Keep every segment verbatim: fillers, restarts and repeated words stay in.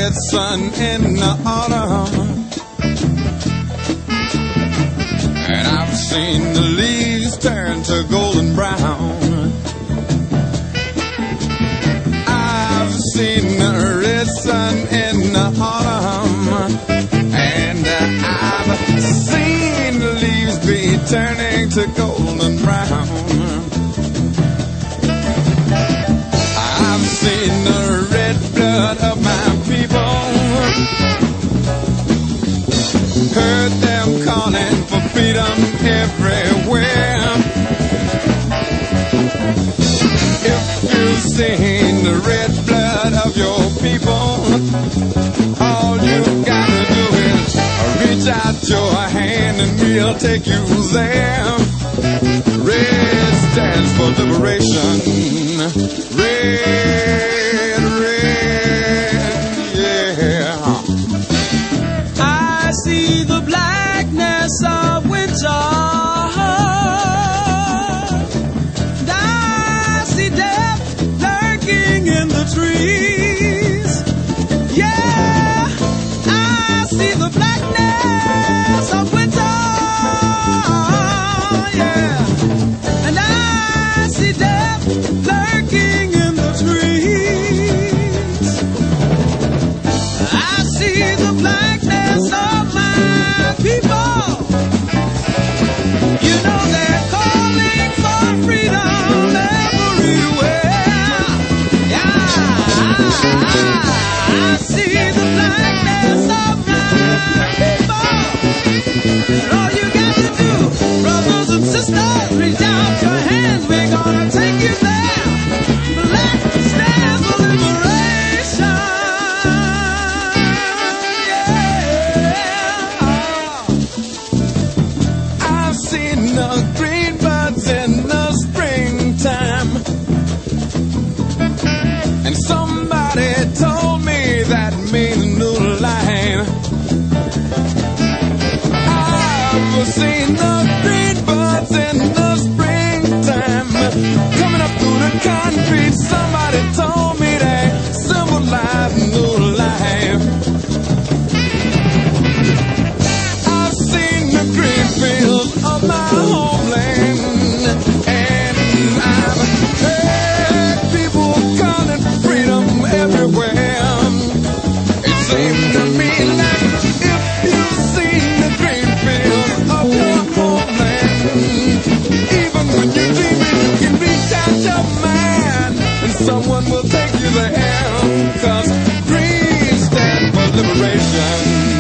red sun in the autumn, and I've seen the leaves turn to golden brown. I've seen the red sun in the autumn, and I've seen the leaves be turning to golden brown. I've seen the red blood of my people, heard them calling for freedom everywhere. If you've seen the red blood of your people, all you gotta do is reach out your hand and we'll take you there. Red stands for liberation. Red, red, yeah. I see the blackness of winter, and I see death lurking in the trees. Yeah, I see the blackness of winter, yeah, and I see death lurking in the trees. I see the blackness of my people. You know they're calling for freedom everywhere. Yeah, I see the blackness of my people. And all you got to do, brothers and sisters, reach out your hands. We're gonna take you there. Black stands for liberation. I've seen the green buds in the springtime, and somebody told me that means new life. I've seen the green buds in the springtime, coming up through the concrete. Somebody told me they symbolize new life. I've seen the green fields of my homeland, and I've heard people calling for freedom everywhere. It seems to me like if you've seen the green fields of your homeland, even when you're dreaming, you can reach out your mind and someone will take you there. 'Cause green stands for liberation.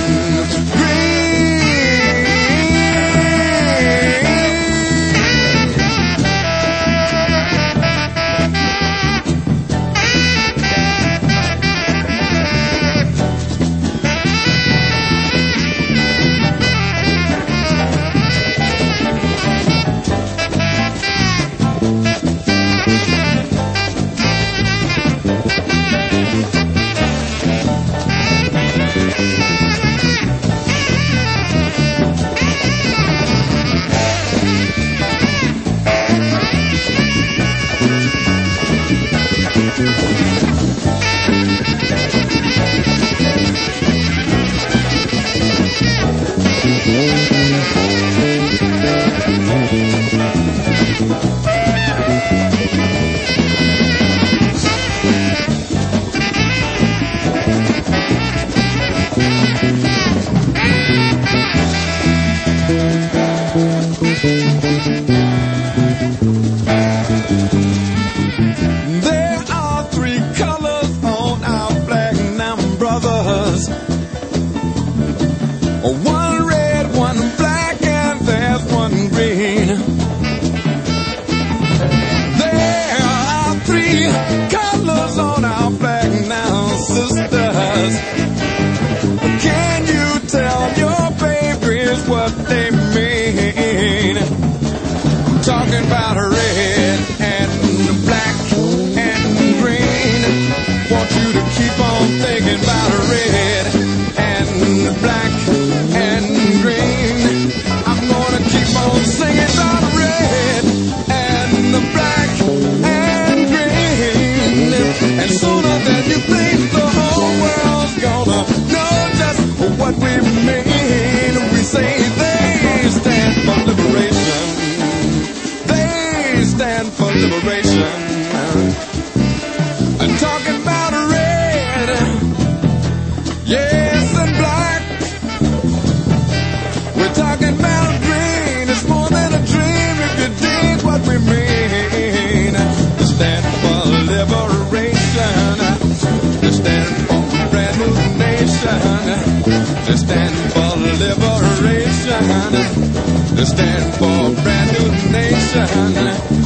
There are three colors on our flag now, brothers. One red, one black, and there's one green. There are three colors on our flag now, sisters. Can you tell your babies what they mean? I'm talking about red and black and green. Want you to keep on thinking about red and black and green. I'm gonna keep on singing about red and the black and green. And sooner than you think, the whole world's gonna They stand for liberation. They stand for a brand new nation.